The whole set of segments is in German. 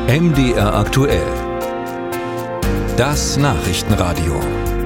MDR aktuell. Das Nachrichtenradio.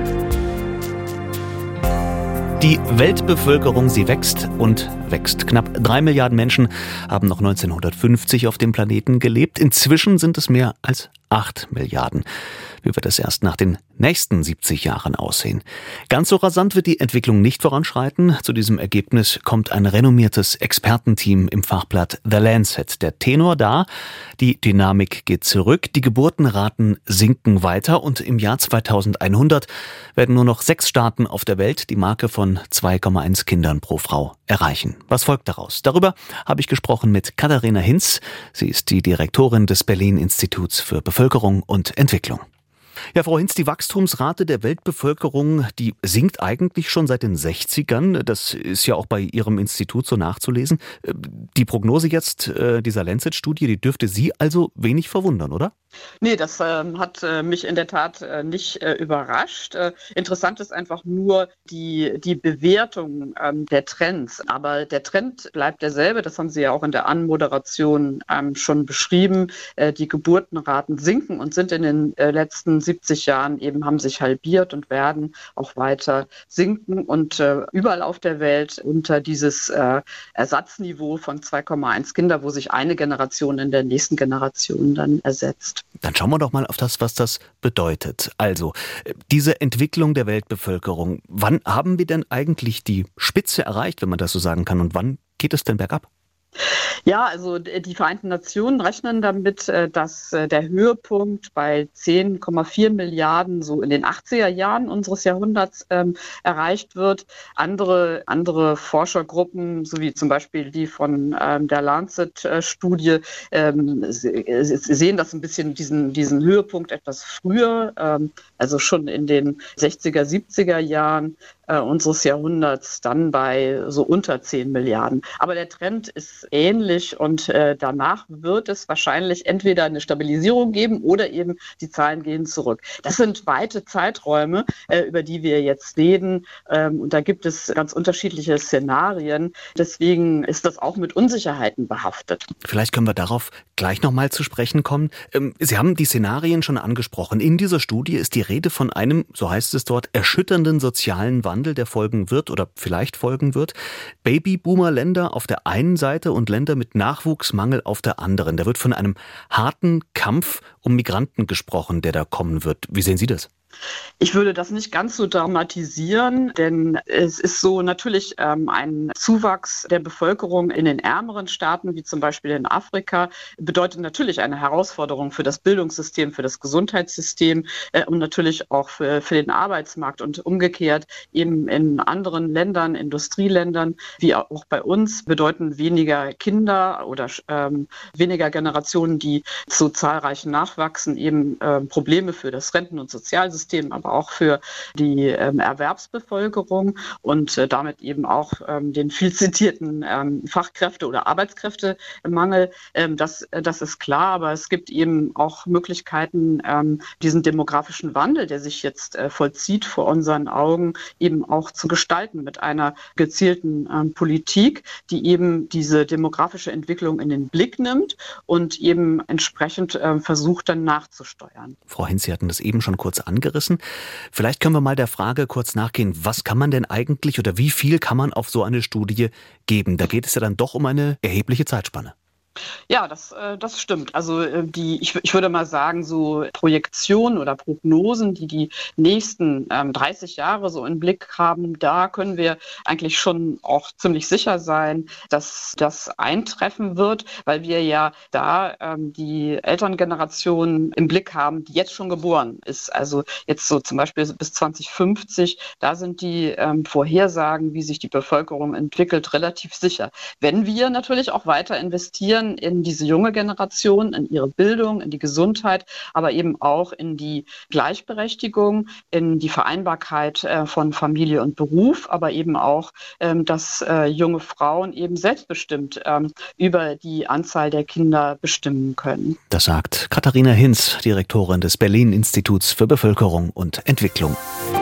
Die Weltbevölkerung, sie wächst und wächst. Knapp 3 Milliarden Menschen haben noch 1950 auf dem Planeten gelebt. Inzwischen sind es mehr als 8 Milliarden. Wie wird es erst nach den nächsten 70 Jahren aussehen? Ganz so rasant wird die Entwicklung nicht voranschreiten. Zu diesem Ergebnis kommt ein renommiertes Expertenteam im Fachblatt The Lancet. Der Tenor da: die Dynamik geht zurück, die Geburtenraten sinken weiter und im Jahr 2100 werden nur noch 6 Staaten auf der Welt die Marke von 2,1 Kindern pro Frau erreichen. Was folgt daraus? Darüber habe ich gesprochen mit Katharina Hinz. Sie ist die Direktorin des Berlin-Instituts für Bevölkerung und Entwicklung. Ja, Frau Hinz, die Wachstumsrate der Weltbevölkerung, die sinkt eigentlich schon seit den 60ern. Das ist ja auch bei Ihrem Institut so nachzulesen. Die Prognose jetzt dieser Lancet-Studie, die dürfte Sie also wenig verwundern, oder? Nee, das hat mich in der Tat nicht überrascht. Interessant ist einfach nur die Bewertung der Trends. Aber der Trend bleibt derselbe, das haben Sie ja auch in der Anmoderation schon beschrieben. Die Geburtenraten sinken und sind in den letzten 70 Jahren eben, haben sich halbiert und werden auch weiter sinken und überall auf der Welt unter dieses Ersatzniveau von 2,1 Kinder, wo sich eine Generation in der nächsten Generation dann ersetzt. Dann schauen wir doch mal auf das, was das bedeutet. Also, diese Entwicklung der Weltbevölkerung, wann haben wir denn eigentlich die Spitze erreicht, wenn man das so sagen kann, und wann geht es denn bergab? Ja, also die Vereinten Nationen rechnen damit, dass der Höhepunkt bei 10,4 Milliarden so in den 80er Jahren unseres Jahrhunderts erreicht wird. Andere Forschergruppen, so wie zum Beispiel die von der Lancet-Studie, sehen das ein bisschen, diesen Höhepunkt etwas früher, also schon in den 60er, 70er Jahren unseres Jahrhunderts, dann bei so unter 10 Milliarden. Aber der Trend ist ähnlich und danach wird es wahrscheinlich entweder eine Stabilisierung geben oder eben die Zahlen gehen zurück. Das sind weite Zeiträume, über die wir jetzt reden, und da gibt es ganz unterschiedliche Szenarien. Deswegen ist das auch mit Unsicherheiten behaftet. Vielleicht können wir darauf gleich nochmal zu sprechen kommen. Sie haben die Szenarien schon angesprochen. In dieser Studie ist die Rede von einem, so heißt es dort, erschütternden sozialen Wandel, der folgen wird oder vielleicht folgen wird. Babyboomer-Länder auf der einen Seite und Länder mit Nachwuchsmangel auf der anderen. Da wird von einem harten Kampf um Migranten gesprochen, der da kommen wird. Wie sehen Sie das? Ich würde das nicht ganz so dramatisieren, denn es ist so natürlich ein Zuwachs der Bevölkerung in den ärmeren Staaten, wie zum Beispiel in Afrika, bedeutet natürlich eine Herausforderung für das Bildungssystem, für das Gesundheitssystem und natürlich auch für den Arbeitsmarkt. Und umgekehrt eben in anderen Ländern, Industrieländern, wie auch bei uns, bedeuten weniger Kinder oder weniger Generationen, die so zahlreich nachwachsen, eben Probleme für das Renten- und Sozialsystem, aber auch für die Erwerbsbevölkerung und damit eben auch den viel zitierten Fachkräfte- oder Arbeitskräftemangel. Das ist klar, aber es gibt eben auch Möglichkeiten, diesen demografischen Wandel, der sich jetzt vollzieht vor unseren Augen, eben auch zu gestalten mit einer gezielten Politik, die eben diese demografische Entwicklung in den Blick nimmt und eben entsprechend versucht, dann nachzusteuern. Frau Hinz, Sie hatten das eben schon kurz angerissen. Vielleicht können wir mal der Frage kurz nachgehen, was kann man denn eigentlich oder wie viel kann man auf so eine Studie geben? Da geht es ja dann doch um eine erhebliche Zeitspanne. Ja, das stimmt. Also ich würde mal sagen, so Projektionen oder Prognosen, die nächsten 30 Jahre so im Blick haben, da können wir eigentlich schon auch ziemlich sicher sein, dass das eintreffen wird, weil wir ja da die Elterngeneration im Blick haben, die jetzt schon geboren ist. Also jetzt so zum Beispiel bis 2050, da sind die Vorhersagen, wie sich die Bevölkerung entwickelt, relativ sicher. Wenn wir natürlich auch weiter investieren in diese junge Generation, in ihre Bildung, in die Gesundheit, aber eben auch in die Gleichberechtigung, in die Vereinbarkeit von Familie und Beruf, aber eben auch, dass junge Frauen eben selbstbestimmt über die Anzahl der Kinder bestimmen können. Das sagt Katharina Hinz, Direktorin des Berlin-Instituts für Bevölkerung und Entwicklung.